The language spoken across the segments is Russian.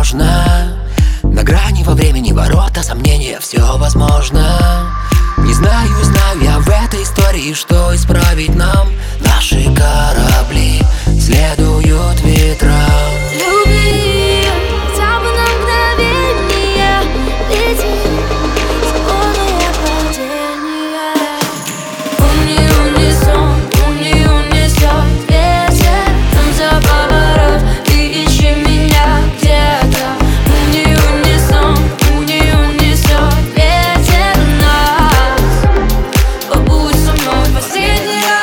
возможно. На грани во времени ворота сомнения, все возможно. Не знаю, знаю я в этой истории, что исправить нам. Наши корабли следуют ветрам. Люби, хотя бы на мгновение, лети, свободное падение. Уни унесет ветер, там за поворот, ты ищи меня где-то. Уни унесет ветер нас, побудь со мной в последний раз.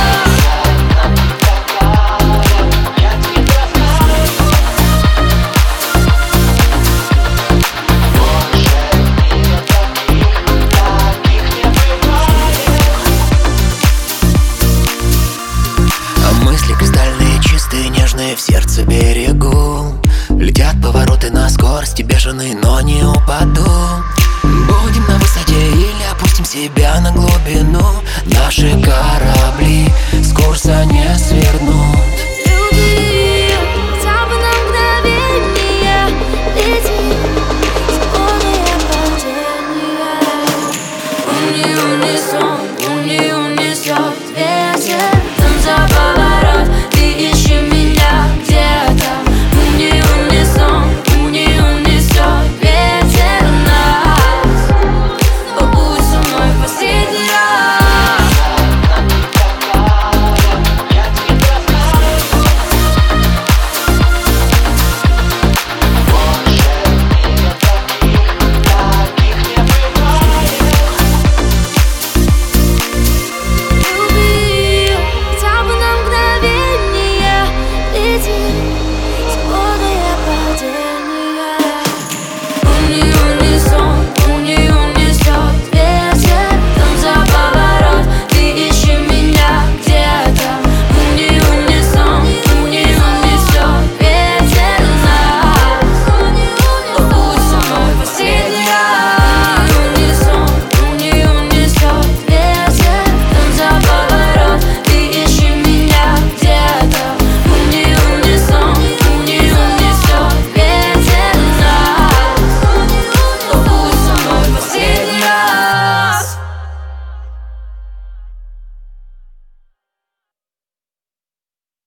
Мысли кристальные, чистые, нежные, в сердце берегу. Летят повороты на скорости бешеные, но не упаду. Будем на высоте или опустим себя на глубину. Наши корабли с курса